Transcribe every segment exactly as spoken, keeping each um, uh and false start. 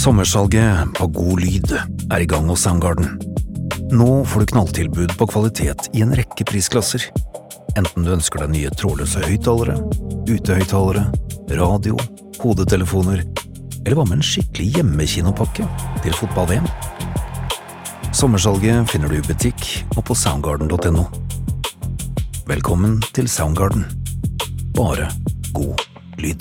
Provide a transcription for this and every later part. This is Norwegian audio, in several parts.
Sommersalget på god lyd er i gang hos Soundgarden. Nå får du knalltilbud på kvalitet i en rekke prisklasser. Enten du ønsker deg nye trådløse høyttalere, utehøyttalere, radio, hodetelefoner, eller hva med en skikkelig hjemmekinopakke til fotball-V M. Sommersalget finner du i butikk og på soundgarden punktum no. Velkommen til Soundgarden. Bare god lyd.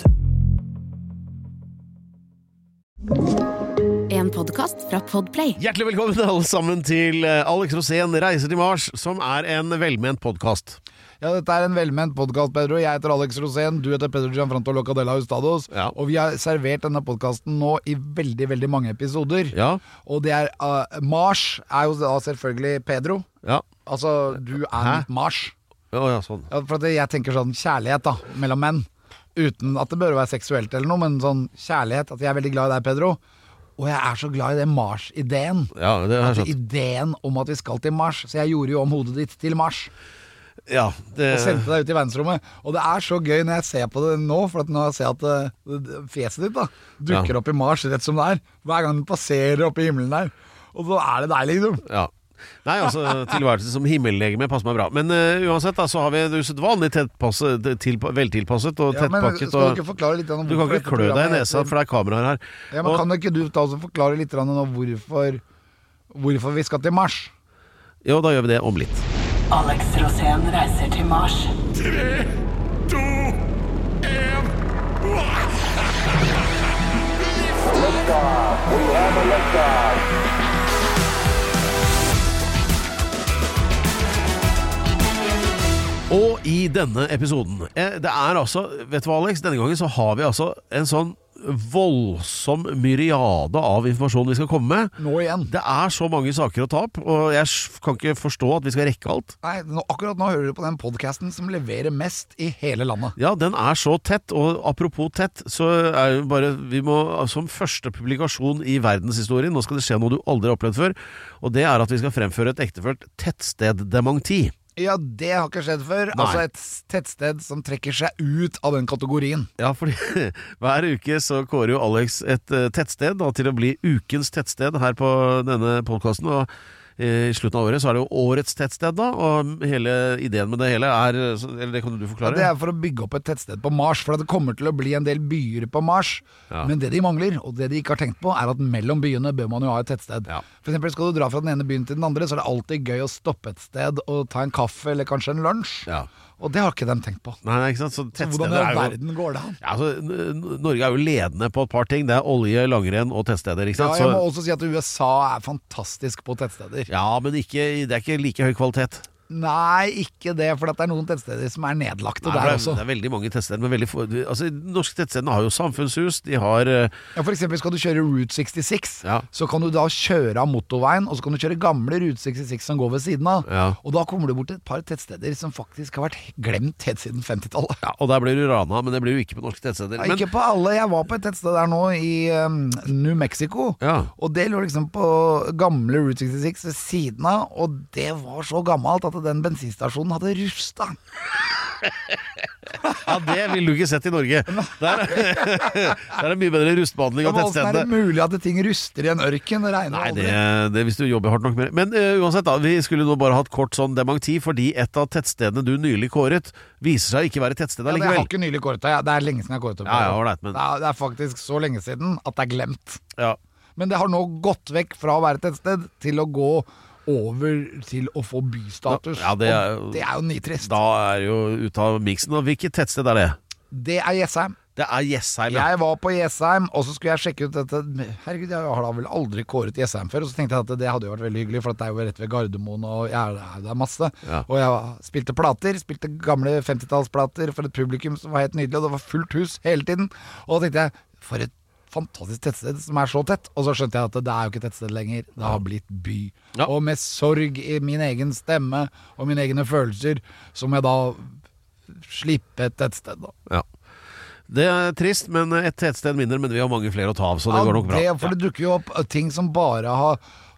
En podcast fra Podplay. Hjertelig velkommen alle sammen til Alex Rosén Reiser til Mars, som er en velment podcast. Ja, dette er en velment podcast, Pedro. Jeg heter Alex Rosén, du heter Pedro Gianfranto Locadella Hustados. Ja. Og vi har servert denne podcasten nå i veldig, veldig mange episoder. Ja. Og det er, uh, Mars er jo da selvfølgelig Pedro. Ja. Altså, du er Hæ? mitt Mars. Ja, ja, sånn. Ja, for at jeg tenker sånn kjærlighet da, mellom menn. Uten at det bør være seksuelt eller noe, men sånn kjærlighet. At jeg er veldig glad i deg, Pedro. Og jeg er så glad i det Mars-ideen. Ja, det er At sant. ideen om at vi skal til Mars. Så jeg gjorde jo om hodet ditt til Mars. Ja, det... Og sendte deg ut i verdensrommet. Og det er så gøy når jeg ser på det nå, for at nå ser jeg at det, fjeset ditt da dukker Ja. opp i Mars rett som det er. Hver gang den passerer opp i himmelen der. Og så er det deilig, liksom. Ja. Nei, altså, tilværelse som himmellegeme passer meg bra. Men uh, uansett da, så har vi det usedvanlig tettpasset, til, veltilpasset og Ja, men tettpakket. skal du Og... ikke forklare litt om Du kan hvorfor ikke klø dette deg i programmet nesa, heter- for det er kameraer her. Ja, men Og- kan ikke du ta oss og forklare litt om hvorfor, hvorfor vi skal til Mars? Jo, da gjør vi det om litt. Alex Rosén reiser til Mars. Tre, to, en. Liftoff. We have a liftoff. Og i denne episoden eh, det er altså, vet du hva Alex, denne gangen så har vi altså en sånn voldsom myriade av informasjon vi skal komme med. Nå igjen. Det er så mange saker å ta opp, og jeg s- kan ikke forstå at vi skal rekke alt. Nei, nå, akkurat nå hører du på den podcasten som leverer mest i hele landet. Ja, den er så tett, og apropos tett, så er jo bare, vi må som første publikasjon i verdenshistorien, nå skal det skje noe du aldri har opplevd før, og det er at vi skal fremføre et ektefølt tettsteddementi. Ja, det har ikke skjedd før. Nei. Altså et tettsted som trekker seg ut av den kategorien. Ja, fordi hver uke så kårer jo Alex et uh, tettsted da, til å bli ukens tettsted her på denne podcasten, og i slutten av året så er det jo årets tettsted da, og hele ideen med det hele er, så- eller det kan du Ja, forklare? det er for å bygge opp et tettsted på Mars, for det kommer til å bli en del byer på Mars. Ja. Men det de mangler, og det de ikke har tenkt på, er at mellom byene bør man jo ha et tettsted. Ja. For eksempel skal du dra fra den ene byen til den andre, så er det alltid gøy å stoppe et sted og ta en kaffe eller kanskje en lunsj. Ja. Og det har ikke de tenkt på. Nei, nei, ikke sant? Så Så tettsteder hvordan i er all jo... verden går det an? Ja, altså, N- Norge er jo ledende på et par ting. Det er olje, langrenn og tettsteder, ikke Ja, sant? jeg må Så, også si at U S A er fantastisk på tettsteder. ja, men ikke, det er ikke like høy kvalitet. Nei, ikke det, for det er noen tettsteder som er nedlagte Nei, for der det, er, også. det er veldig mange tettsteder, men veldig få, altså, de norske tettstedene har jo samfunnshus, de har... eh, Ja, for eksempel skal du kjøre Route sekstiseks, Ja. så kan du da kjøre av motorveien, og så kan du kjøre gamle Route sekstiseks som går ved siden av. Ja. Og da kommer du bort til et par tettsteder som faktisk har vært glemt helt siden femtitallet. Ja, og der blir du rana, men det blir jo ikke på norske tettsteder. Ja, Men, ikke på alle. Jeg var på et tettsted der nå i um, New Mexico, Ja. og det lå liksom på gamle Route sekstiseks ved siden av, og det var så gammelt at den bensinstasjonen hadde rusta. ja, det vil du ikke sett i Norge. Der, der er det mye bedre rustbehandling av Hvordan er det tettstedene. mulig at ting ruster i en ørken? Det regner Nei, aldri. det, det er hvis du jobber hardt nok med det. Men eh, uansett da, vi skulle nå bare hatt kort sånn dementi, fordi et av tettstedene du nylig kåret, viser seg ikke være tettsted Ja, det har allikevel. ikke nylig kåret det. Det er lenge siden jeg har kåret det. Ja, ja, ålreit, men- det, er, det er faktisk så lenge siden at det er glemt. Ja. Men det har nå gått vekk fra å være et tettsted til å gå over til å få bystatus. Ja, det er jo- Og det er jo nitrist. Da er jo ute av miksen. Og hvilket tettsted er det? Det er Jessheim. Det er Jessheim, ja. Jeg var på Jessheim, og så skulle jeg sjekke ut dette. Herregud, jeg har da vel aldri kåret Jessheim før. Og så tenkte jeg at det hadde jo vært veldig hyggelig, for det er jo rett ved Gardermoen, og ja, det er masse. Ja. Og jeg spilte plater, spilte gamle femtitallsplater for et publikum som var helt nydelig, og det var fullt hus hele tiden. Og da tenkte jeg, for et fantastisk tettsted som er så tett. Og så skjønte jeg at det er jo ikke tettsted lenger, det har blitt by. Ja. Og med sorg i min egen stemme og mine egne følelser, så må jeg da slippe et tettsted da. Ja. Det er trist, men et tettsted mindre, men vi har mange flere å ta av, så det går nok bra. Det, for det dukker jo opp ting som bare har,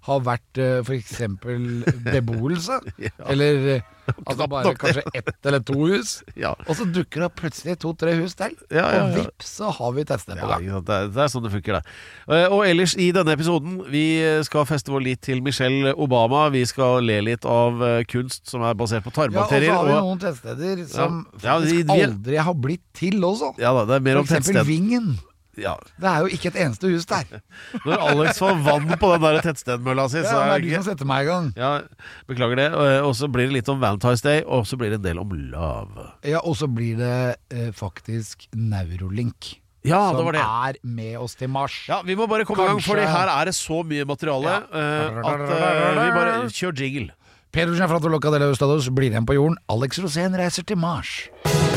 har vært uh, for eksempel beboelse, Ja. eller uh, altså Knapt bare nok det. kanskje ett eller to hus, Ja. og så dukker det opp plutselig to-tre hus til, Ja, ja, og ja. vips så har vi tettsted på Ja, gang. ikke sant? det, er, det er sånn det funker, det. Eh, Og ellers i denne episoden, vi skal feste vår lit til Michelle Obama. Vi skal le litt av eh, kunst som er basert på Ja, og så tarmbakterier. har vi og- noen tettsteder som Ja, faktisk vi- vi- aldri har blitt til også. Ja da, det er mer For om eksempel tettsted. Vingen. Ja. Det er jo ikke et eneste hus der. Når Alex får vann på den der tettstedmølla si, Ja, så det er er det du ikke som setter meg i gang. Ja, beklager det. Og og så blir det litt om Valentine's Day, og så blir det en del om love. Ja, og så blir det eh, faktisk Neurolink. Ja, det som var det. er med oss til Mars. Ja, vi må bare komme i gang, Kanskje- fordi her er det så mye materiale Ja. eh, at eh, vi bare kjør jingle. Pedro Gianfranco Loca de Stados blir igjen på jorden. Alex Rosén reiser til Mars.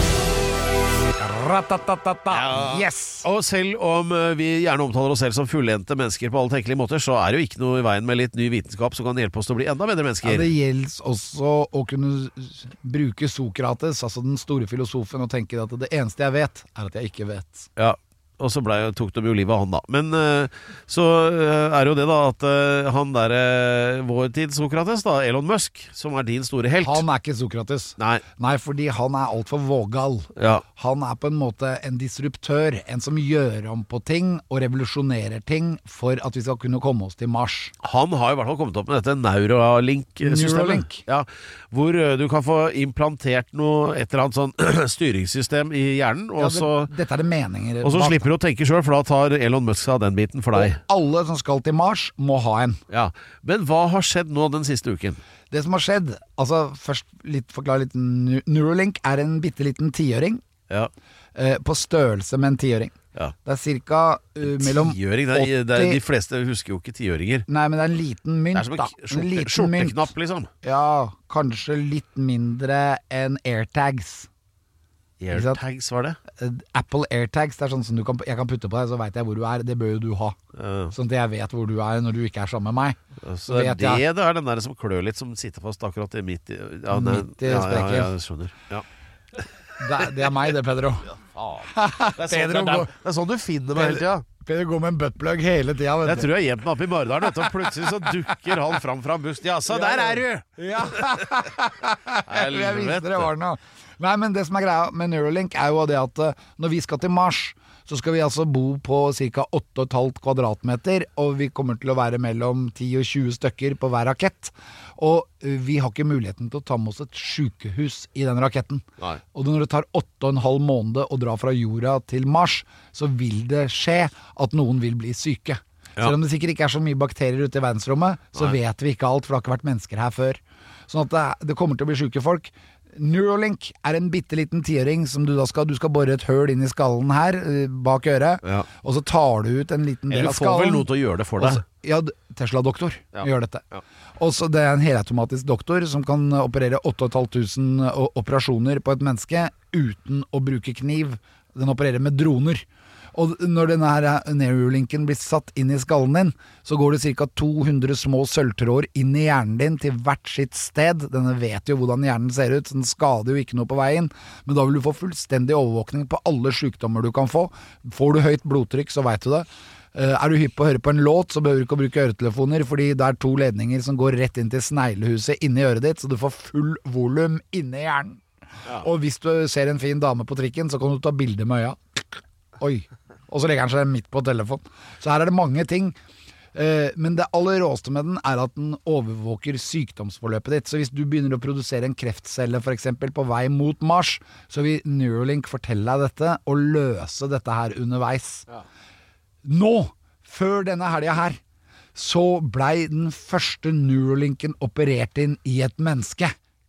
Ratatatata. Yes! Og selv om eh, vi gjerne omtaler oss selv som fullendte mennesker på alle tenkelige måter, så er det jo ikke noe i veien med litt ny vitenskap som kan hjelpe oss til å bli enda bedre Ja, mennesker. det gjelder også å kunne s- bruke Sokrates, altså den store filosofen, og tenke at det eneste jeg vet, er at jeg ikke vet. Ja, og så ble, tok de jo livet av han da. Men eh, så eh, er det jo det da at eh, han der eh, vår tids Sokrates da, Elon Musk, som er din store helt. Han er ikke Sokrates. Nei, Nei, fordi han er altfor vågal. ja. Han er på en måte en disruptør, en som gjør om på ting og revolusjonerer ting for at vi skal kunne komme oss til Mars. Han har i hvert fall kommet opp med dette Neuralink-systemet. Neuralink. Ja, hvor eh, du kan få implantert noe, et eller annet sånn styringssystem i hjernen, og, Ja, så, det, dette er det meninger og så bak. slipper du å tenke selv, for da tar Elon Musk seg av den biten for deg. Og alle som skal til Mars må ha en. Ja. Men hva har skjedd nå den siste uken? Det som har skjedd, altså først litt, forklare litt, Nu- Neuralink er en bitte liten tiøring Ja, eh, på størrelse med en tiøring. ja. Det er cirka uh, mellom Tiøring, det er, det er, åtti de fleste husker jo ikke tiøringer. Nei, men det er en liten mynt, Det er som da. en skjorte, liten mynt. skjorteknapp, liksom. Ja, kanskje litt mindre enn AirTags. Ikke sant? AirTags, var det? Eh, Apple AirTags, det er sånn som du kan, jeg kan putte på deg, så vet jeg hvor du er. Det bør jo du ha. Ja. Sånn at jeg vet hvor du er når du ikke er sammen med meg. Så det er vet det jeg. det er den der som klør litt, som sitter fast akkurat i midt i ja, nei, Midt i ja, sprekken. Ja, ja, jeg skjønner. Ja. Det, er- det er meg, det, Pedro. Det, er sånn, det, Pedro er, går- det er sånn du finner meg hele tida. Pedro går med en buttplug hele tida. Jeg tror jeg har gjemt meg oppe i Mardalen, vet du, og plutselig så dukker han fram fra en busk. Ja, så der er du! Ja. Jeg visste det var noe. Nei, men det som er greia med Neuralink er jo det at eh, når vi skal til Mars, så skal vi altså bo på ca. åtte komma fem kvadratmeter, og vi kommer til å være mellom ti og tjue stykker på hver rakett. Og eh, vi har ikke muligheten til å ta med oss et sykehus i den raketten. Nei. Og når det tar åtte og en halv måned å dra fra jorda til Mars, så vil det skje at noen vil bli syke. Ja. Selv om det sikkert ikke er så mye bakterier ute i verdensrommet, så Nei. vet vi ikke alt, for det har ikke vært mennesker her før. Sånn at det, det kommer til å bli syke folk. Neuralink er en bitte liten tiøring som du da skal Du skal bore et høl inn i skallen her, eh, bak øret, Ja. og så tar du ut en liten del Eller av du får vel skallen. noe til å gjøre det for Og deg. så- Ja, d- Tesla-doktor Ja. gjør dette. Ja. Og så det er en helautomatisk doktor som kan operere åtte og et halvt tusen o- operasjoner på et menneske uten å bruke kniv. Den opererer med droner. Og når denne her Neuralinken blir satt inn i skallen din, så går det ca. to hundre små sølvtråder inn i hjernen din til hvert sitt sted. Denne vet jo hvordan hjernen ser ut, så den skader jo ikke noe på veien. Men da vil du få fullstendig overvåkning på alle sykdommer du kan få. Får du høyt blodtrykk, så vet du det. Uh, er du hypp på å høre på en låt, så behøver du ikke å bruke øretelefoner, fordi det er to ledninger som går rett inn til sneglehuset inni øret ditt, så du får full volum inni hjernen. Ja. Og hvis du ser en fin dame på trikken, så kan du ta bilde med øya. Oi. Og så legger han seg midt på telefon. Så her er det mange ting. Uh, men det aller råeste med den er at den overvåker sykdomsforløpet ditt. Så hvis du begynner å produsere en kreftcelle for eksempel på vei mot Mars, så vil Neuralink fortelle deg dette og løse dette her underveis. Ja. Nå, før denne helga her, så blei den første Neuralinken operert inn i et menneske.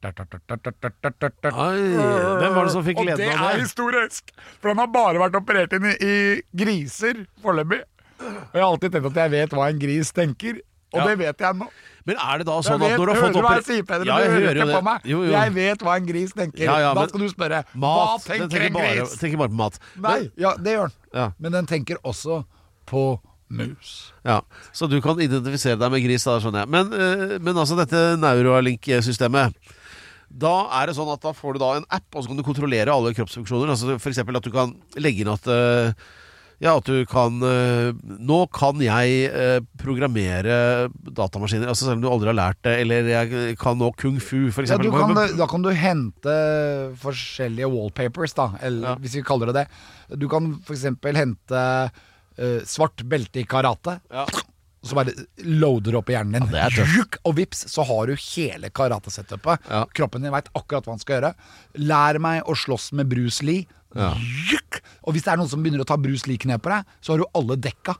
Oi, hvem var det som fikk Og det gleden av er det? historisk, for den har bare vært operert inn i, i griser foreløpig. Og jeg har alltid tenkt at jeg vet hva en gris tenker, og Ja. det vet jeg nå. Men er det da Jeg sånn vet, at når du har hører fått du hva jeg oper- sier, Peder? Ja, Du jeg hører hører jo ikke det. på meg. Jo, jo. Jeg vet hva en gris tenker. Ja, ja, da men- skal du spørre, hva Mat. Den tenker tenker en bare, gris? tenker bare på mat. Nei, ja, det gjør den. Ja. Men den tenker også på mus. Ja, så du kan identifisere deg med gris, da, skjønner jeg. Men, eh, men altså dette Neuralink-systemet, da er det sånn at da får du da en app, og så kan du kontrollere alle kroppsfunksjoner. Altså for eksempel at du kan legge inn at eh, Ja, at du kan øh, Nå kan jeg øh, programmere datamaskiner, altså selv om du aldri har lært det, eller jeg kan nå kung fu, for Ja, eksempel. du kan, da kan du hente forskjellige wallpapers, da, eller Ja. hvis vi kaller det det. Du kan for eksempel hente uh, svart belte i karate, Ja. og så bare loader opp i hjernen din. det er tøft. Juk, og vips, så har du hele karate-setupet. Ja. Kroppen din vet akkurat hva han skal gjøre. Lær meg å slåss med Bruce Lee. Ja. Juk! Og hvis det er noen som begynner å ta Bruce Lee-knep på deg, så har du alle dekka.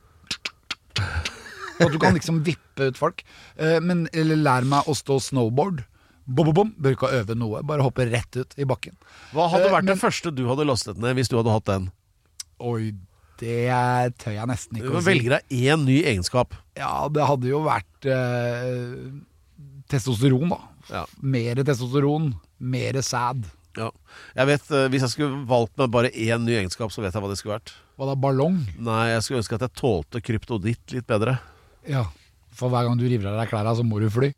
Og du kan liksom vippe ut folk. Eh, men eller lær meg å stå snowboard. Bom, bom, bom. Bør ikke øve noe, bare hoppe rett ut i bakken. Hva hadde Eh, vært men- det første du hadde lastet ned hvis du hadde hatt den? Oi, det tør jeg nesten Du ikke kan å si. velge deg én ny egenskap. Ja, det hadde jo vært eh, testosteron, da. Ja. Mer testosteron, mer sæd. Ja. Jeg vet, øh, Hvis jeg skulle valgt meg bare én ny egenskap, så vet jeg hva det skulle vært. Hva da, ballong? Nei, jeg skulle ønske at jeg tålte kryptoditt litt bedre. Ja, for hver gang du river av deg klærne, så må du fly.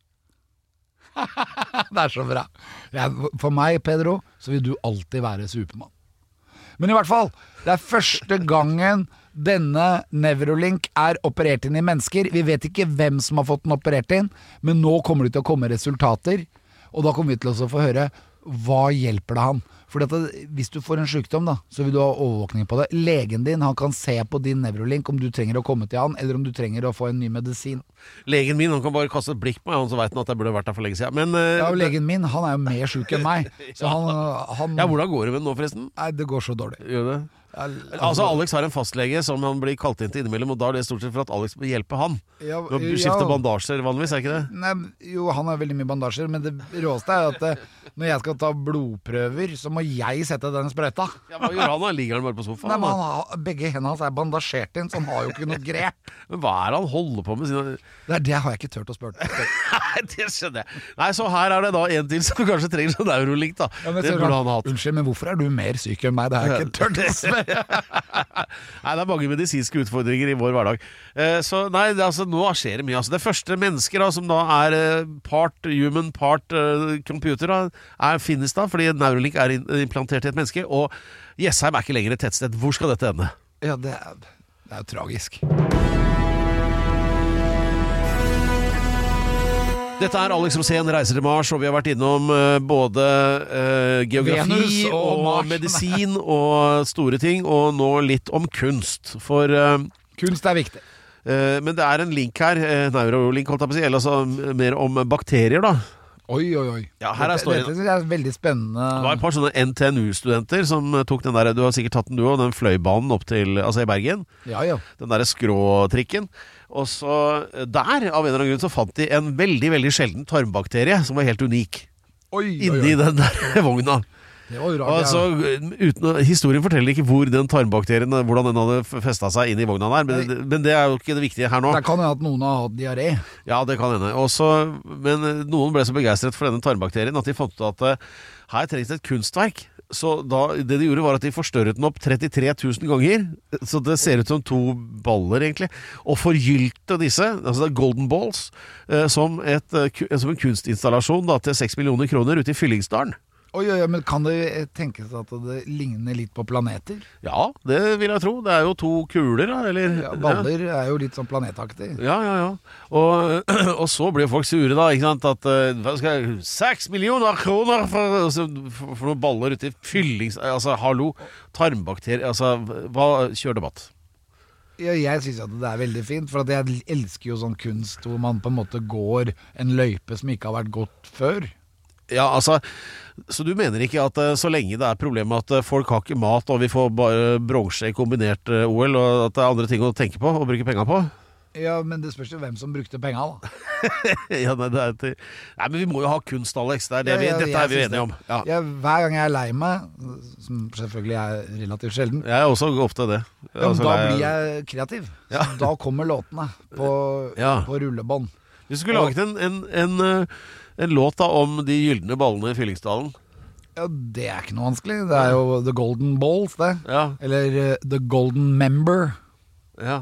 Det er så bra. Ja, for meg, Pedro, så vil du alltid være Supermann. Men i hvert fall, det er første gangen denne Neuralink er operert inn i mennesker. Vi vet ikke hvem som har fått den operert inn, men nå kommer det til å komme resultater, og da kommer vi til å få høre hva hjelper det han. For hvis du får en sykdom, da, så vil du ha overvåkning på det. Legen din, han kan se på din Neuralink om du trenger å komme til han, eller om du trenger å få en ny medisin. Legen min han kan bare kaste et blikk på meg, han så vet han at jeg burde vært der for lenge siden. Men øh, Ja, og legen min, han er jo mer syk enn meg. Så han, han ja, hvordan går det med den nå, forresten? Nei, det går så dårlig. Gjør det? Altså, Alex har en fastlege som han blir kalt inn til innimellom, og da er det stort sett for at Alex må hjelpe han. Ja, Du skifter ja. bandasjer vanligvis, er ikke det? Nei, jo, han har veldig mye bandasjer, men det råeste er at eh, når jeg skal ta blodprøver, så må jeg sette den sprøyta. Ja, Hva gjør han da? Ligger han bare på sofaen? Nei, men han da? har, begge hendene hans er bandasjert inn, så han har jo ikke noe grep. Men hva er det han holder på med sine Det, er, det har jeg ikke turt å spørre. Nei, det skjønner jeg. Nei, så her er det da en til som kanskje trenger sånn Neuralink, da. Ja, men det så er burde sånn, han hatt. Unnskyld, men hvorfor er du mer syk enn meg? Det har jeg ikke turt å spørre. Nei, det er mange medisinske utfordringer i vår hverdag. Eh, så nei, det, altså, nå skjer det mye. Altså, det første mennesker da, som da er eh, part human, part eh, computer, da, er, finnes da, fordi Neuralink er in implantert i et menneske. Og Jessheim er ikke lenger et tettsted. Hvor skal dette ende? Ja, det er, det er jo tragisk. Dette er Alex Rosén reiser til Mars, og vi har vært innom uh, både uh, geografi Venus og og, Mars. medisin og store ting, og nå litt om kunst. For uh, Kunst er viktig. uh, Men det er en link her, uh, Neuralink, holdt jeg på å si, eller altså mer om bakterier, da. Oi, oi, oi. Ja, her er dette, storyen. dette synes jeg er veldig spennende. Det var et par sånne N T N U-studenter som uh, tok den der, du har sikkert tatt den du også, den fløibanen opp til, altså i Bergen. Ja, ja. Den der skråtrikken. Og så der, av en eller annen grunn, så fant de en veldig, veldig sjelden tarmbakterie som var helt unik. Oi, oi, Inni oi. den der vogna. Det var jo rart. Altså, uten, å- historien forteller ikke hvor den tarmbakterien, hvordan den hadde festet seg inn i vogna der, men, men det er jo ikke det viktige her nå. Det kan jo at noen har hatt diaré. Ja, det kan hende. Også, men noen ble så begeistret for denne tarmbakterien at de fant ut at uh, her trengs det et kunstverk. Så da, det de gjorde var at de forstørret den opp trettitre tusen ganger, så det ser ut som to baller egentlig, og forgylte disse, altså det er golden balls, uh, som, et, uh, ku, som en kunstinstallasjon da, til seks millioner kroner ute i Fyllingsdalen. Oi, oi, oi, men kan det tenkes at det ligner litt på planeter? Ja, det vil jeg tro. Det er jo to kuler, da, eller? Ja, baller er jo litt sånn planetaktig. Ja, ja, ja. Og, og så blir folk sure da, ikke sant, at uh, hva skal jeg, seks millioner kroner for, altså, for, for noen baller ute i fyllings... Altså, hallo, tarmbakterier, altså, hva, kjør debatt. Ja, jeg synes at det er veldig fint, for at jeg elsker jo sånn kunst hvor man på en måte går en løype som ikke har vært gått før. Ja, altså, så du mener ikke at uh, så lenge det er problemet med at uh, folk har ikke mat, og vi får bare bronse i kombinert uh, O L, og at det er andre ting å tenke på og bruke penger på? Ja, men det spørs jo hvem som brukte penga da. Ja, nei, det er til... nei, men vi må jo ha kunst, Alex. Det er det vi, Ja, ja, dette jeg er vi synes enige om. det. Ja. Ja, hver gang jeg er lei meg, som selvfølgelig er relativt sjelden, Jeg er også ofte det. ja, Altså, da det er- blir jeg kreativ. Ja. Så da kommer låtene på, Ja. på rullebånd. Hvis du skulle laget en, en, en, uh, en låt da om de gyldne ballene i Fyllingsdalen. Ja, det er ikke noe vanskelig. Det er jo The Golden Balls, det. Ja, Eller uh, The Golden Member. ja.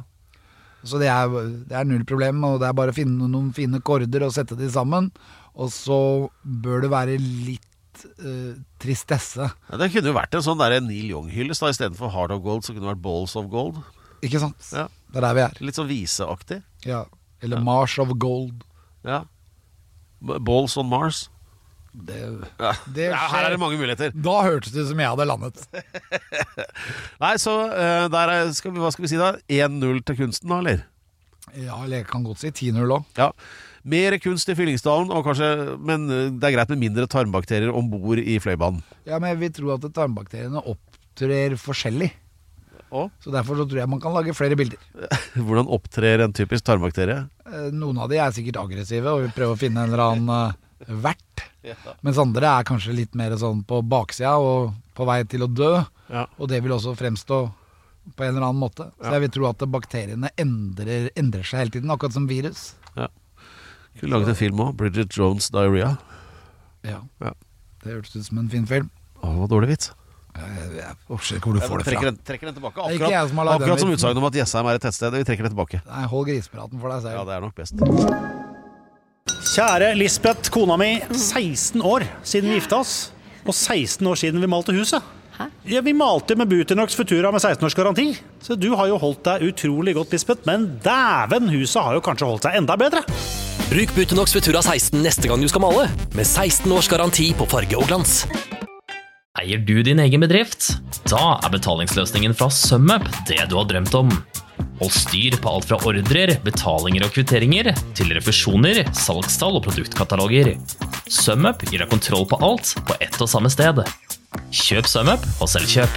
Så det er, det er null problem, og det er bare å finne noen fine korder og sette de sammen. Og så bør det være litt uh, tristesse. Ja, det kunne jo vært en sånn der Neil Young-hyllest da, i stedet for Heart of Gold, så kunne det vært Balls of Gold. Ikke sant? Ja. Det er der vi er. Litt sånn viseaktig. Ja. Eller Mars of Gold. Ja. B- Balls on Mars. Det, Ja. det Ja, her er det mange muligheter. Da hørtes det ut som jeg hadde landet. Nei, så uh, der er, skal vi, hva skal vi si da? én null til kunsten da, eller? Ja, eller jeg kan godt si ti null også. Ja. Mer kunst i Fyllingsdalen, og kanskje, men det er greit med mindre tarmbakterier ombord i fløibanen. Ja, men jeg vil tro at tarmbakteriene opptrer forskjellig. Og? Så derfor så tror jeg man kan lage flere bilder. Hvordan opptrer en typisk tarmbakterie? Eh, Noen av de er sikkert aggressive og vil prøve å finne en eller annen eh, vert. Mens andre er kanskje litt mer sånn på baksida og på vei til å dø. Ja. Og det vil også fremstå på en eller annen måte. Så Ja. jeg vil tro at bakteriene endrer, endrer seg hele tiden, akkurat som virus. Ja. Kunne laget en film også, Bridget Jones' Diarrhea. Ja. Ja. Det hørtes ut som en fin film. Å, hva dårlig vits. Jeg, jeg forstår ikke hvor du får det trekker fra. den, trekker den tilbake. Det er ikke jeg Akkurat, som har laget den akkurat som vitsen. utsagn om at Jessheim er et tettsted. Vi trekker den tilbake. Nei, hold grisepraten for deg selv. Ja, det er nok best. Kjære Lisbeth, kona mi, seksten år siden vi gifta oss, og seksten år siden vi malte huset. Hæ? Ja, vi malte med Buternox Futura med seksten års garanti, så du har jo holdt deg utrolig godt, Lisbeth, men dæven, huset har jo kanskje holdt seg enda bedre. Bruk Buternox Futura seksten neste gang du skal male, med seksten års garanti på farge og glans. Eier du din egen bedrift? Da er betalingsløsningen fra SumUp det du har drømt om. Hold styr på alt fra ordrer, betalinger og kvitteringer, til refusjoner, salgstall og produktkataloger. SumUp gir deg kontroll på alt på ett og samme sted. Kjøp SumUp og selvkjøp.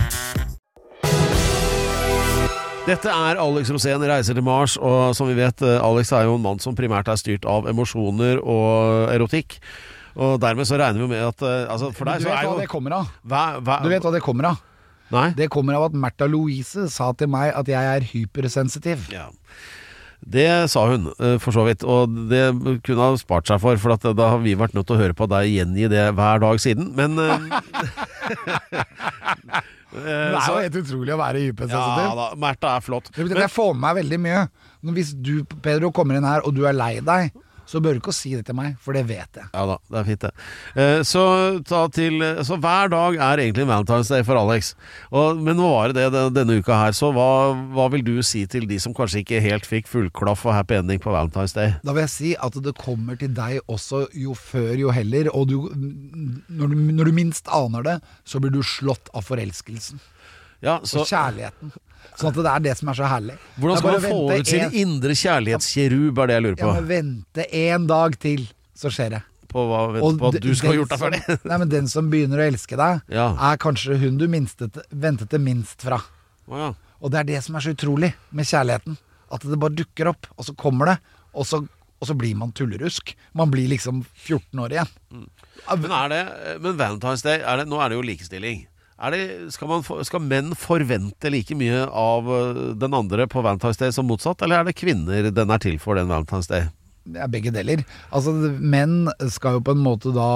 Dette er Alex Rosén reiser til Mars, og som vi vet, Alex er jo en mann som primært er styrt av emosjoner og erotikk. Og dermed så regner vi med at altså, for deg Du så vet er hva jo det kommer av? hva, hva, Du vet hva det kommer av? Nei? Det kommer av at Märtha Louise sa til meg at jeg er hypersensitiv. Ja. Det sa hun, eh, for så vidt, og det kunne ha spart seg for, for at da har vi vært nødt til å høre på deg gjengi det hver dag siden, men eh, Det er jo helt utrolig å være hypersensitiv. ja da, Märtha er flott. Det betyr at jeg får med meg veldig mye. Når Hvis du, Pedro, kommer inn her og du er lei deg, så bør du ikke si det til meg, for det vet jeg. Ja da, det er fint det. Eh, så, ta til, så hver dag er egentlig Valentine's Day for Alex. Og, men nå var det det denne uka her, så hva, hva vil du si til de som kanskje ikke helt fikk fullklaff og happy ending på Valentine's Day? Da vil jeg si at det kommer til deg også jo før jo heller, og du, når, du, når du minst aner det, så blir du slått av forelskelsen Ja, så, og kjærligheten. Sånn at det er det som er så herlig. hvordan skal Det er man bare å få vente ut sin en- indre kjærlighetskjerub, er det jeg lurer Ja, på. men vente en dag til, så skjer det. På, hva, vent, Og på at de- du skal ha den gjort deg ferdig. som- Nei, men den som begynner å elske deg, Ja. er kanskje hun du minstet, ventet det minst fra. Å ja. Og det er det som er så utrolig med kjærligheten. At det bare dukker opp, og så kommer det, og så, og så blir man tullerusk. Man blir liksom fjorten år igjen. Men, er det, men Valentine's Day, er det, nå er det jo likestilling. Er det, skal, man, få- skal menn forvente like mye av øh, den andre på Valentine's Day som motsatt, eller er det kvinner den er til for, den Valentine's Day? Det er begge deler. Altså, menn skal jo på en måte da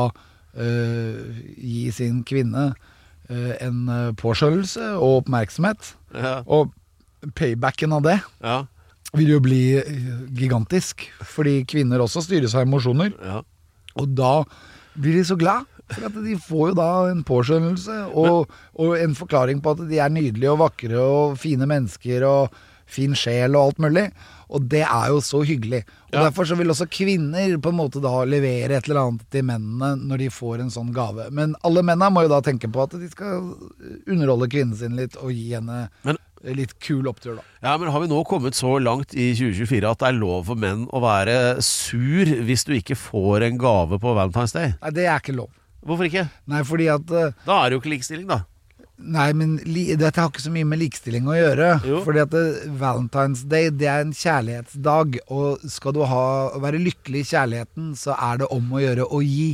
øh, gi sin kvinne øh, en øh, påskjønnelse og oppmerksomhet. Ja. Og paybacken av det Ja, vil jo bli øh, gigantisk, fordi kvinner også styres av emosjoner. ja. Og da blir de så glad, for at de får jo da en påskjønnelse og, og en forklaring på at de er nydelige og vakre og fine mennesker og fin sjel og alt mulig. Og det er jo så hyggelig. Og Ja. derfor så vil også kvinner på en måte da levere et eller annet til mennene når de får en sånn gave. Men alle mennene må jo da tenke på at de skal underholde kvinnen sin litt og gi henne Men- litt kul opptur da. Ja, men har vi nå kommet så langt i tjue tjuefire at det er lov for menn å være sur hvis du ikke får en gave på Valentine's Day? Nei, det er ikke lov. Hvorfor ikke? Nei, fordi at eh, Da er det jo ikke likestilling, da. Nei, men li, dette har ikke så mye med likestilling å gjøre. Jo. Fordi at det, Valentine's Day, det er en kjærlighetsdag. Og skal du ha, være lykkelig i kjærligheten, så er det om å gjøre å gi.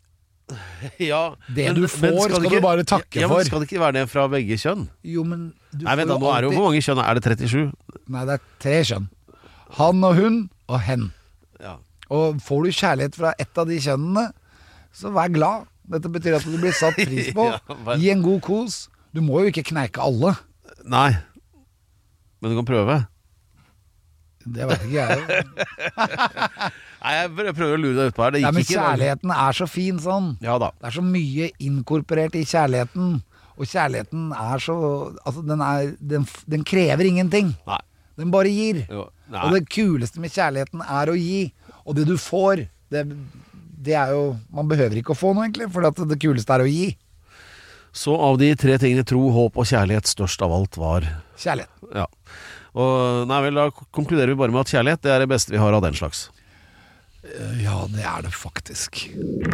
Ja, Det du får, skal det du bare takke ja, men for. Skal det ikke være det fra begge kjønn? Jo, men du Nei, vent da, får nå er det jo alltid- hvor mange kjønn? Er det trettisju? Nei, det er tre kjønn. Han og hun og hen. Ja. Og får du kjærlighet fra ett av de kjønnene, så vær glad. Dette betyr at du blir satt pris på. Ja, vær- Gi en god kos. Du må jo ikke kneike alle. Nei. Men du kan prøve. Det vet ikke jeg. Nei, jeg prøver å lure deg ut på her. Det Nei, gikk men ikke. kjærligheten er så fin sånn. Ja da. Det er så mye inkorporert i kjærligheten. Og kjærligheten er så Altså, den, er, den, den krever ingenting. Nei. Den bare gir. Jo, og det kuleste med kjærligheten er å gi. Og det du får, det, det er jo Man behøver ikke å få noe, egentlig, for det kuleste er å gi. Så av de tre tingene tro, håp og kjærlighet, størst av alt var kjærlighet. Ja. Og nei vel, da konkluderer vi bare med at kjærlighet, det er det beste vi har av den slags. Ja, det er det faktisk.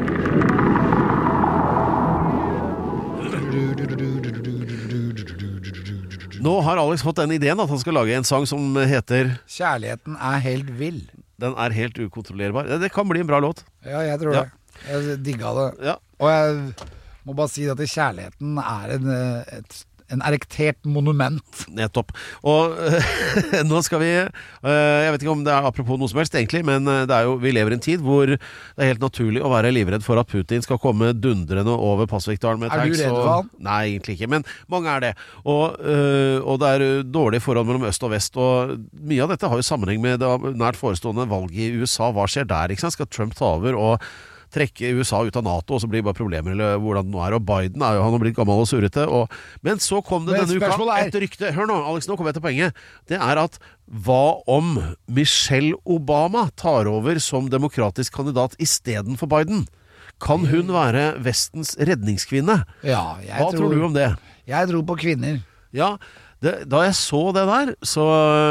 Nå har Alex fått den ideen at han skal lage en sang som heter Kjærligheten er helt vill. Den er helt ukontrollerbar. Det kan bli en bra låt. Ja, jeg tror ja. det. Jeg digga det. Ja. Og jeg må bare si at kjærligheten er en, et, en erektert monument. Nettopp. Og øh, nå skal vi øh, jeg vet ikke om det er apropos noe som helst egentlig, men det er jo, vi lever i en tid hvor det er helt naturlig å være livredd for at Putin skal komme dundrende over Passvikdalen med tanks. Er du redd for han? Nei, egentlig ikke, men mange er det. Og, øh, og det er dårlige forhold mellom øst og vest, og mye av dette har jo sammenheng med det nært forestående valget i U S A. Hva skjer der, ikke sant? Skal Trump ta over og trekke U S A ut av NATO, og så blir det bare problemer eller hvordan det nå er. Og Biden er jo, han har blitt gammel og surrete. Og, men så kom det men denne uka er... et rykte. Hør nå, Alex, nå kommer jeg til poenget. Det er at hva om Michelle Obama tar over som demokratisk kandidat i stedet for Biden? Kan hun være Vestens redningskvinne? Ja, jeg hva tror, tror du om det? Jeg tror på kvinner. Ja, det, da jeg så det der, så,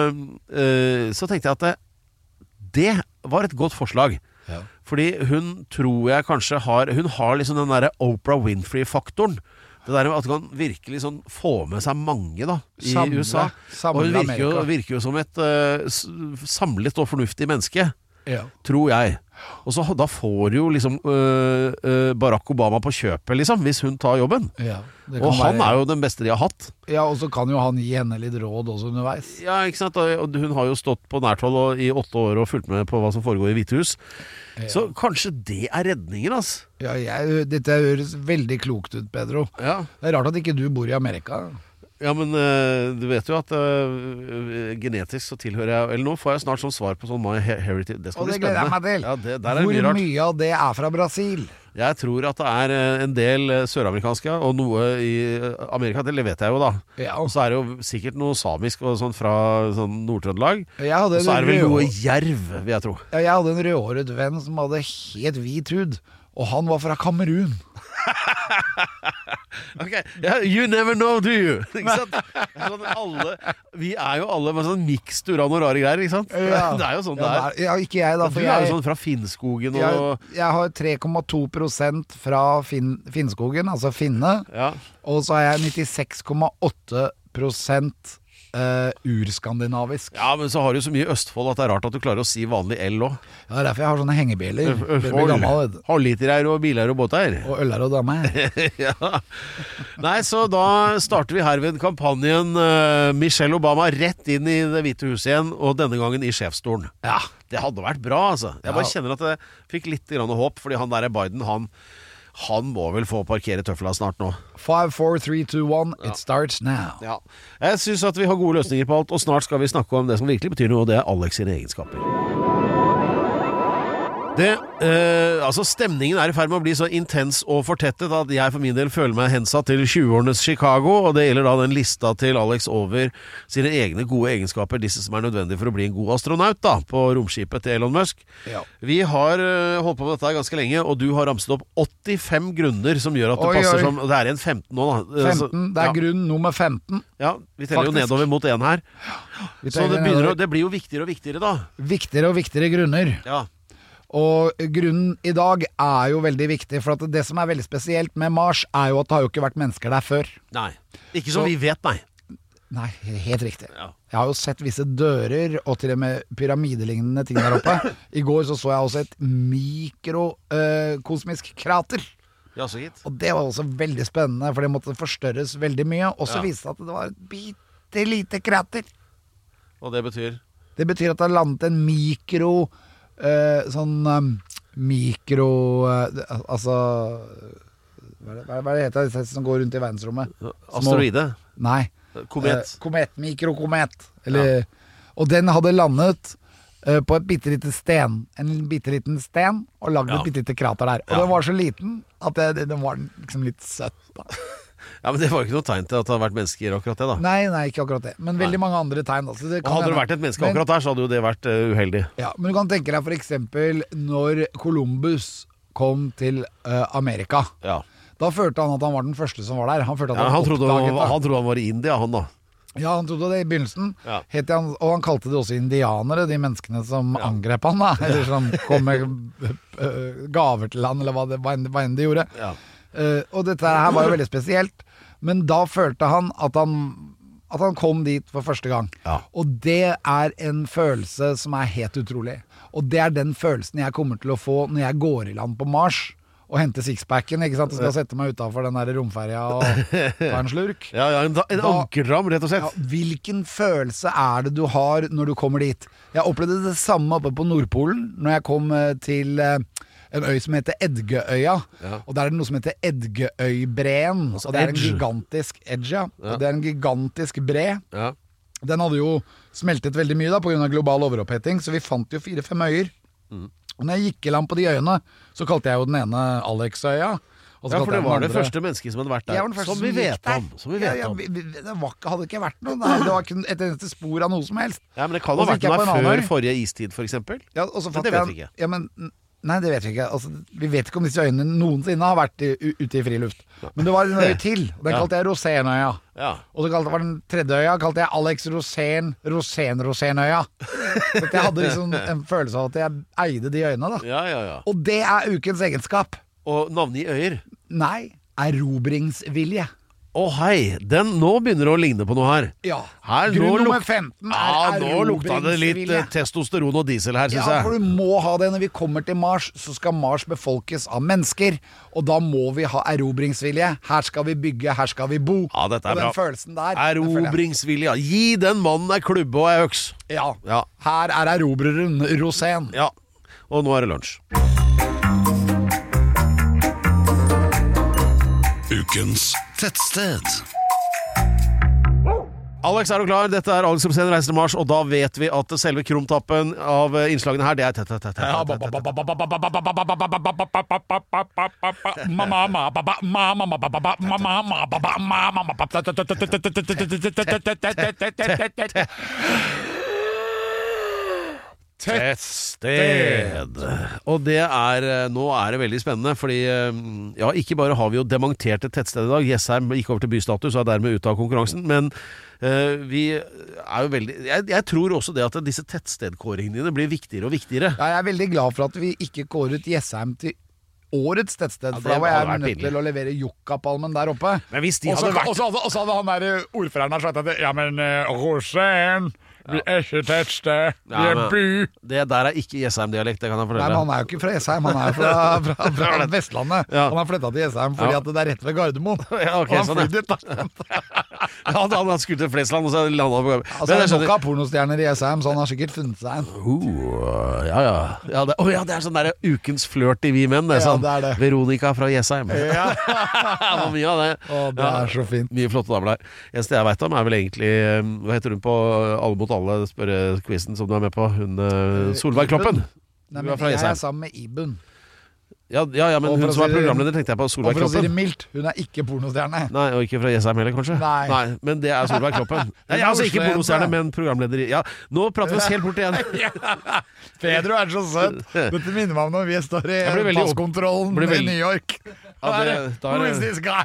øh, så tenkte jeg at det, det var et godt forslag. Ja. Fordi hun tror jeg kanskje har Hun har liksom den der Oprah Winfrey-faktoren. Det der at hun kan virkelig sånn få med seg mange da i samle, U S A. Og hun virker jo, virker jo som et uh, samlet og fornuftig menneske. Ja. Tror jeg. Og så da får jo liksom uh, uh, Barack Obama på kjøpet liksom, hvis hun tar jobben. Ja, og han være... er jo den beste de har hatt. Ja, og så kan jo han gi henne litt råd også underveis. Ja, ikke sant, og hun har jo stått på nært hold i åtte år og fulgt med på hva som foregår i Hvithus. Ja. Så kanskje det er redningen, altså. Ja, jeg, dette høres veldig klokt ut, Pedro. Ja. Det er rart at ikke du bor i Amerika. Ja, men uh, du vet jo at uh, genetisk så tilhører jeg Eller nå får jeg snart sånn svar på sånn My Heritage. Det skal og bli det gleder jeg meg til. Ja, det, der er Hvor mye, rart. mye av det er fra Brasil? Jeg tror at det er uh, en del uh, søramerikanske og noe i uh, Amerika, det vet jeg jo da. Ja. Og så er det jo sikkert noe samisk og sånn fra sånn Nord-Trøndelag. Og så er det vel noe jerv, vil jeg tro. Ja, jeg hadde en rødhåret venn som hadde helt hvit hud, og han var fra Kamerun. Ok, yeah, you never know, do you? Ikke sant? Sånn alle, vi er jo alle med sånn mikstur av noen rare greier, ikke sant? Ja. Det er jo sånn ja, det er. Ja, ikke jeg da, for du jeg, er jo sånn fra Finnskogen og... Jeg, jeg har tre komma to prosent fra fin, Finnskogen, altså Finne, ja. Og så har jeg nittiseks komma åtte prosent Uh, urskandinavisk. Ja, men så har du så mye Østfold at det er rart at du klarer å si vanlig L også. Ja, det er derfor jeg har sånne hengebiler. Halvliterer og biler og båter. Og øller og damer. Ja. Nei, så da starter vi herved kampanjen uh, Michelle Obama rett inn i Det hvite huset igjen, og denne gangen i sjefsstolen. Ja. Det hadde vært bra, altså. Jeg bare ja. kjenner at jeg fikk litt grann håp, fordi han der er Biden, han Han må vel få parkere tøfla snart nå. five, four, three, two, one, it ja. starts now. Ja. Jeg synes at vi har gode løsninger på alt, og snart skal vi snakke om det som virkelig betyr noe, og det er Alex sine egenskaper. Det, eh, altså Stemningen er i ferd med å bli så intens og fortettet at jeg for min del føler meg hensatt til tjueårenes Chicago, og det gjelder da den lista til Alex over sine egne gode egenskaper, disse som er nødvendige for å bli en god astronaut da, på romskipet til Elon Musk. Ja. Vi har uh, holdt på med dette ganske lenge, og du har ramset opp åttifem grunner som gjør at det oi, passer oi. som Det er en femten nå da. femten, det er ja. grunn nummer femten. Ja, vi teller Faktisk. jo nedover mot en her. Så det, begynner, det blir jo viktigere og viktigere da. Viktigere og viktigere grunner. Ja. Og grunnen i dag er jo veldig viktig, for at det som er veldig spesielt med Mars er jo at det har jo ikke vært mennesker der før. Nei, ikke som så, vi vet, nei. Nei, helt riktig. Ja. Jeg har jo sett visse dører og til og med pyramidelignende ting der oppe. I går så så jeg også et mikrokosmisk uh, krater. Ja, så gitt. Og det var også veldig spennende, for det måtte forstørres veldig mye. Og så ja. viste det at det var et bitte lite krater. Og det betyr? Det betyr at det har landet en mikro... Uh, sånn um, mikro uh, altså hva er det, hva er det heter det som går rundt i verdensrommet? Asteroide? Nei. Komet? Uh, komet, mikrokomet. Eller, ja. Og den hadde landet uh, på et bitte lite sten. En bitte liten sten, og lagd ja. et bitte lite krater der. Og ja. den var så liten at det, det, den var liksom litt søtt da. Ja, men det var ikke noe tegn til at det har vært mennesker akkurat det da. Nei, nei, ikke akkurat det. Men veldig mange andre tegn. Altså, det kan Hadde det hende. vært et menneske Men- akkurat der, så hadde jo det vært uh, uheldig. Ja, men du kan tenke deg for eksempel når Columbus kom til uh, Amerika. Ja. Da følte han at han var den første som var der. Han følte at Ja, han, han, trodde, oppdaget han, det. han trodde han var i India, han da. Ja, han trodde det i begynnelsen. Ja. Het han, og han kalte det også indianere, de menneskene som angrep han da. Eller som kom med uh, gaver til han, eller hva, det, hva enn hva enn de gjorde. Ja. Uh, og dette her var jo veldig spesielt. Men da følte han at han At han kom dit for første gang. Ja. Og det er en følelse som er helt utrolig. Og det er den følelsen jeg kommer til å få når jeg går i land på Mars og henter sixpacken, ikke sant? Og skal sette meg utenfor den der romferja og ta en slurk. Ja, ja, en, en Da- ankerdram, rett og slett. Ja, hvilken følelse er det du har når du kommer dit? Jeg opplevde det samme oppe på Nordpolen når jeg kom eh, til eh, en øy som heter Edgeøya. Ja. Og der er det noe som heter Edgeøybreen. Altså og det er en edge. gigantisk edge, ja. Ja. Og det er en gigantisk bre. Ja. Den hadde jo smeltet veldig mye da på grunn av global overoppheting, så vi fant jo fire-fem øyer. Mm. Og når jeg gikk i land på de øyene, så kalte jeg jo den ene Alexøya. og så Ja, kalte for jeg det den var det andre- første mennesket som hadde vært Jeg der. var den første Som vi gikk vet der. om. Som vi Ja, vet ja, om. vi- vi- det var, ikke- hadde ikke vært noe. Nei, det var ikke et eneste spor av noe som helst. Ja, men det kan Og ha så vært gikk jeg noe på en før annen øy. forrige istid, for eksempel. Ja, og så Men fant det vet jeg- vi ikke. Ja, men, nei, det vet vi ikke. Altså, vi vet ikke om disse øyene noensinne har vært i, u- ute i friluft. Men det var en øy til. Den Ja. kalte jeg Rosénøya. Ja. Og så kalte, var den tredje øya kalte jeg Alex Rosén Rosén-Rosénøya. Så at jeg hadde liksom en følelse av at jeg eide de øyene, da. Ja, ja, ja. Og det er ukens egenskap. Og navngi øyer. Nei, erobringsvilje. Å hei, den nå begynner det å ligne på noe her. Ja. Her, Grunn nå nummer luk- femten er ja, nå lukta det litt erobringsvilje. eh, testosteron og diesel her, syns Ja, for jeg. du må ha det når vi kommer til Mars. Så skal Mars befolkes av mennesker, og da må vi ha erobringsvilje. Her skal vi bygge, her skal vi bo. Ja, dette er og den bra. følelsen der, den føler jeg- Erobringsvilje. Gi den mannen ei klubbe og ei øks. Ja. Ja. Her er erobreren Rosén. Ja. Og nå er det lunsj. Ukens tettsted. Alex, er du klar? Dette er Alex Rosén reiser til Mars, og da vet vi at selve krumtappen av eh, innslagene her, det er tett, tett, tett, tett, tett, tett, tett. Tettsted. Og det er Nå er det veldig spennende, fordi ja, ikke bare har vi jo demontert et tettsted i dag. Jessheim gikk over til bystatus og er dermed ute av konkurransen, men uh, vi er jo veldig jeg, jeg tror også det at disse tettstedkåringene dine blir viktigere og viktigere. Ja, jeg er veldig glad for at vi ikke kåret Jessheim til årets tettsted, Ja, for da det var hadde jeg vært nødt pinlig. til å levere Jokkapalmen der oppe. Men hvis de Og så hadde vært og så hadde, og så hadde han der ordføreren der sagt at ja, men uh, Rosén, vi er ikke tettsted, vi Ja, er men- by. Det der er ikke Jessheim-dialekt, det kan jeg Nei, men fortelle. han er jo ikke fra Jessheim, han er fra, fra, fra Vestlandet. Ja. Han har flytta til Jessheim fordi Ja. at det er rett ved Gardermoen. Ja, ok, og han sånn, ja. flydde dit, da. Han, han skulle til Flesland, og så landet han på Altså, Men det jeg er skjønner- nok av pornostjerner i Jessheim, så han har sikkert funnet seg en. Uh, ja, ja. Ja, det, oh, ja, det er sånn der ukens flørt i Vi Menn. Det er Ja, sånn det er det. Veronica fra Jessheim. Ja. Det var mye av det. Å, det Ja. er så fint. Mye flotte damer der. Eneste jeg veit om, er vel egentlig um, hva heter hun på Alle mot alle, spørrequizen som du er med på? Hun uh, Solveig Kloppen. Nei, Hun men er fra jeg Jessheim. er sammen med Ibun. Ja, ja, ja, men Og for hun å som er si det- programleder, tenkte jeg på Og Solveig for å si det Kloppen. mildt, hun er ikke pornostjerne. Nei, og ikke fra Jessheim heller, kanskje? Nei. Men det er Solveig Kloppen. Nei, er altså ikke Oslo-jente. pornostjerne, men programleder. i- Ja, nå prater vi oss helt bort igjen. Pedro er så søt. Dette minner meg om når vi står i Jeg blir veldig opp- passkontrollen blir i veldig- New York. Ja, det- da er Who det- is this guy?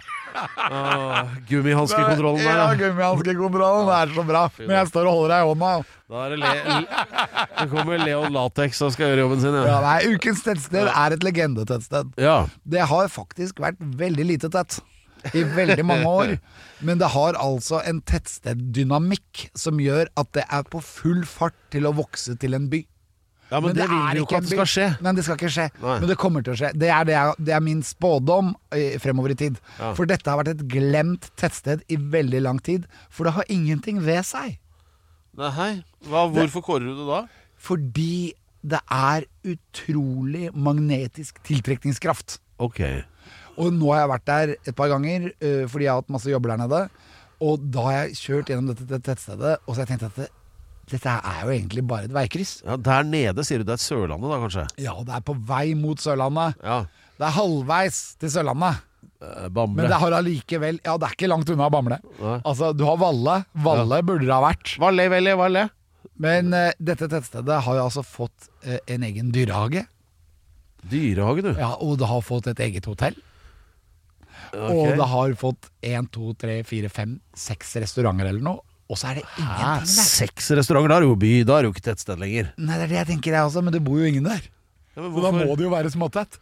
Ah, Gummihanskekontrollen der, Ja, da. gummihanskekontrollen. Det er så bra. Men jeg står og holder deg i hånda. Da er det, le det kommer Leon Latex som skal gjøre jobben sin, Ja, ja. nei, ukens tettsted er et legendetettsted. Ja. Det har faktisk vært veldig lite tett i veldig mange år. Men det har altså en tettsteddynamikk som gjør at det er på full fart til å vokse til en by. Ja, men, det, vil er vi jo ikke ikke en at det skal by. skje. Nei, det skal ikke skje. Nei. Men det kommer til å skje. Det er, det er, det er min spådom eh, fremover i tid. Ja. For dette har vært et glemt tettsted i veldig lang tid. For det har ingenting ved seg. Nei, Hva, hvorfor kårer du det da? Fordi det er utrolig magnetisk tiltrekningskraft. Ok. Og nå har jeg vært der et par ganger øh, fordi jeg har hatt masse jobber der nede. Og da har jeg kjørt gjennom dette, dette tettstedet, og så har jeg tenkt at det, dette er jo egentlig bare et veikryss. Ja, Der nede sier du det er Sørlandet, da, kanskje? Ja, det er på vei mot Sørlandet. Ja. Det er halvveis til Sørlandet. Bamble. Men det har allikevel Ja, det er ikke langt unna Bamble. Nei. Altså, du har Valle. Valle ja. burde det ha vært. Valle, Valle, Valle. Men uh, dette tettstedet har jo altså fått uh, en egen dyrehage. Dyrehage, du? Ja, og det har fått et eget hotell. Okay. Og det har fått en, to, tre, fire, fem, seks restauranter eller noe. Og så er det ingenting der. Seks restauranter, da er det jo by, da er det jo ikke tettsted lenger. Nei, det er det jeg tenker jeg også, men det bor jo ingen der. Ja, så da må det jo være småtett.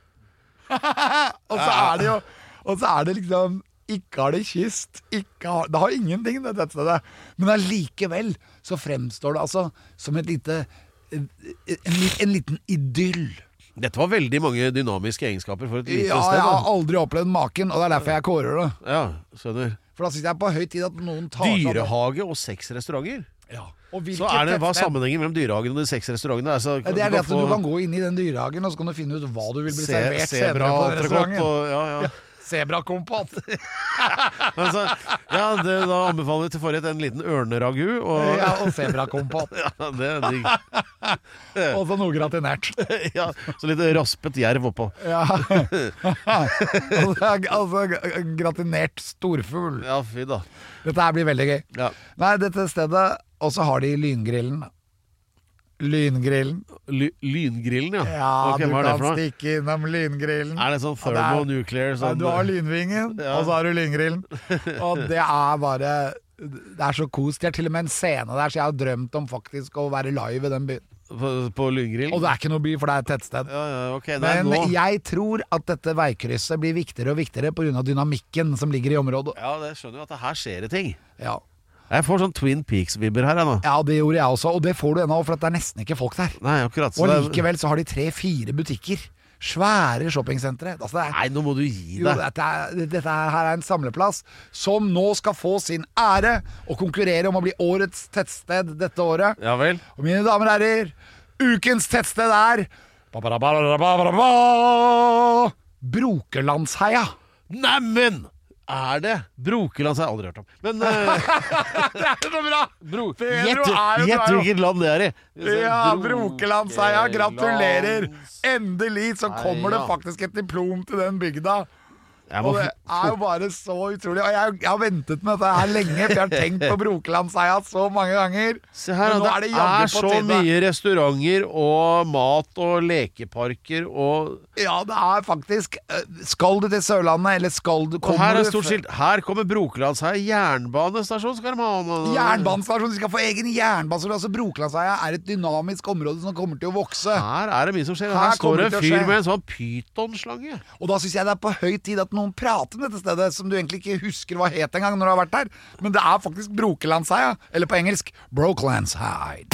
Og så er det jo Og så er det liksom ikke har det kyst, ikke har, det har ingenting det tettstedet. Men allikevel så fremstår det altså som et lite en, en liten idyll. Dette var veldig mange dynamiske egenskaper for et lite ja, sted. Ja, jeg har aldri opplevd maken, og det er derfor jeg kårer det. Ja, skjønner. For da synes jeg på høy tid at noen tar dyrehage og seks restauranter. Ja. Så er det, hva er sammenhengen mellom dyrehagen og de seks restaurantene? Altså, ja, det er det at du kan gå inn i den dyrehagen, og så kan du finne ut hva du vil bli Se, servert senere på den restauranten. Og, ja, ja. Ja. Zebrakompott. altså, ja, det, da anbefaler vi til forrett en liten ørneragu og... Ja, og zebrakompott. Ja, det er digg. Og så noe gratinert. Ja, så litt raspet jerv oppå. Ja. altså, altså gratinert storfugl. Ja, fy da. Dette her blir veldig gøy. Ja. Nei, dette stedet, og så har de lyngrillen. Lyngrillen. Ly lyngrillen, ja. Ja, okay, du kan stikke innom lyngrillen. Er det sånn thermonuclear? Sånn... Ja, du har lynvingen, ja. Og så har du lyngrillen. Og det er bare Det er så kost. Det er til og med en scene der, så jeg har drømt om faktisk å være live i den byen. På, på Lyngrillen? Og det er ikke noe by, for det er et tettsted. Ja, ja, okay, Men nå... jeg tror at dette veikrysset blir viktigere og viktigere på grunn av dynamikken som ligger i området. Ja, det skjønner jo at det her skjer det ting. Ja. Jeg får sånn Twin Peaks-vibber her nå. Ja, det gjorde jeg også, og det får du ennå, for at det er nesten ikke folk der. Nei, akkurat. Og likevel så har de tre-fire butikker. Svære shoppingsentre. Altså Nei, nå må du gi deg. Jo, dette, er, dette her er en samleplass som nå skal få sin ære og konkurrere om å bli årets tettsted dette året. Ja vel. Og mine damer og herrer, ukens tettsted er Brokelandsheia. Neimen! Er det? Brokelands har jeg aldri hørt om. Men uh, det er så bra! Gjett hvilket land det er i. Ja, Brokelandsheia. Gratulerer. Endelig så kommer det faktisk et diplom til den bygda. Og det er jo bare så utrolig. Og jeg, jeg har ventet med dette her lenge, for jeg har tenkt på Brokelandsheia så mange ganger. Se her, nå er det, det er så mye restauranter og mat og lekeparker og... Ja, det er faktisk. Skal du til Sørlandet, eller skal du... Og her er stort skilt. Her kommer Brokelandsheia jernbanestasjon, skal de ha. Jernbanestasjon, de skal få egen jernbanestasjon. Altså Brokelandsheia er et dynamisk område som kommer til å vokse. Her er det mye som skjer. Her, her står det en fyr med en sånn pythonslange. Og da synes jeg det er på høy tid at noen prater om dette stedet, som du egentlig ikke husker hva het en gang når du har vært der. Men det er faktisk Brokelandsheia, eller på engelsk Brokelandsheia.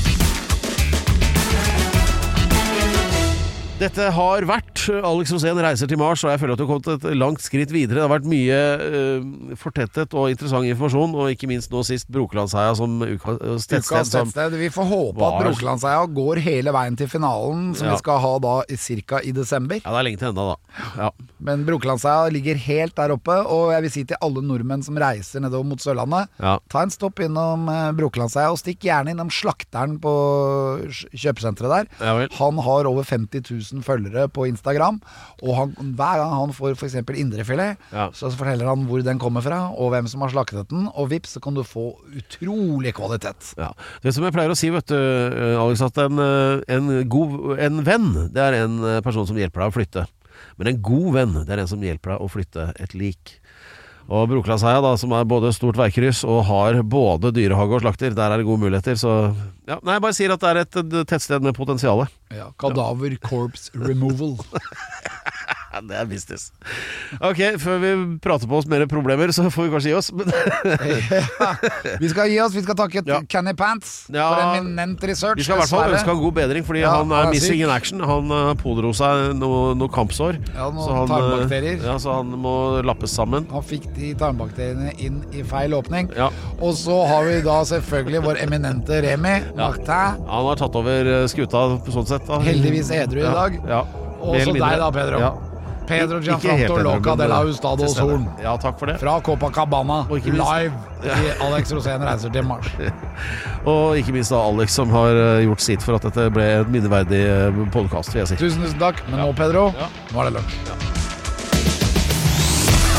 Dette har vært Alex Rosén reiser til Mars, og jeg føler at du har kommet et langt skritt videre. Det har vært mye uh, fortettet og interessant informasjon, og ikke minst nå sist Brokelandsheia som ukas tettsted. Vi får håpe var... at Brokelandsheia går hele veien til finalen, som ja. vi skal ha da i, cirka i desember. Ja, det er lenge til enda da. Ja. Men Brokelandsheia ligger helt der oppe, og jeg vil si til alle nordmenn som reiser nedover mot Sørlandet, ja. ta en stopp innom uh, Brokelandsheia, og stikk gjerne innom slakteren på kjøpesenteret der. Ja, han har over femti tusen følgere på Instagram, og han, hver gang han får for eksempel indrefilet, ja. så forteller han hvor den kommer fra, og hvem som har slaktet den, og vips, så kan du få utrolig kvalitet. Ja. Det som jeg pleier å si, vet du, Alex, at en, en, god, en venn, det er en person som hjelper deg å flytte. Men en god venn, det er en som hjelper deg å flytte et lik. Og Brokelandsheia da, som er både stort veikryss og har både dyrehage og slakter, der er det gode muligheter, så ja, nei, jeg bare sier at det er et, et tettsted med potensiale. Ja, kadaver corpse removal. Det er business. Ok, før vi prater på oss mer problemer, så får vi kanskje gi oss. ja, vi skal gi oss, vi skal takke ja. Kenny Pants ja, for eminent research. Vi skal i hvert fall ønske han god bedring, fordi ja, han er, han er missing syk. in action. Han uh, podro seg noe, noe kampsår. Ja, noen tarmbakterier. Ja, så han må lappes sammen. Han fikk de tarmbakteriene inn i feil åpning. Ja. Og så har vi da selvfølgelig vår eminente Remi ja. Martin. Han har tatt over skuta på sånn sett. Da. Heldigvis edru i dag. Ja. Og så deg da, Pedro. Ja. Pedro Gianfranco Loca de la Hustado Sol. Ja, takk for det. Fra Copacabana, live i Alex Rosén reiser til Mars. Og ikke minst da Alex, som har gjort sitt for at dette ble en minneverdig podcast, vil jeg si. Tusen, tusen takk. Men nå, Pedro, ja. nå er det lunsj. Ja.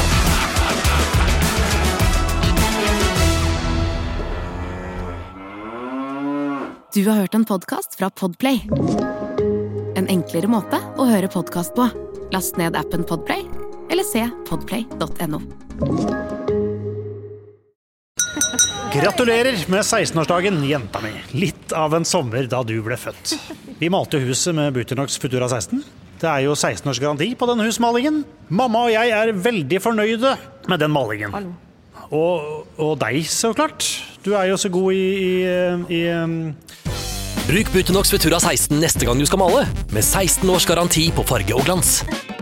Du har hørt en podcast fra Podplay. En enklere måte å høre podcast på. Last ned appen Podplay, eller se podplay punktum no. Gratulerer med seksten-årsdagen, jenta mi. Litt av en sommer da du ble født. Vi malte huset med Buternox Futura seksten. Det er jo seksten års garanti på denne husmalingen. Mamma og jeg er veldig fornøyde med den malingen. Og, og deg, så klart. Du er jo så god i... i, i um... Bruk Buternox Futura seksten neste gang du skal male, med seksten års garanti på farge og glans.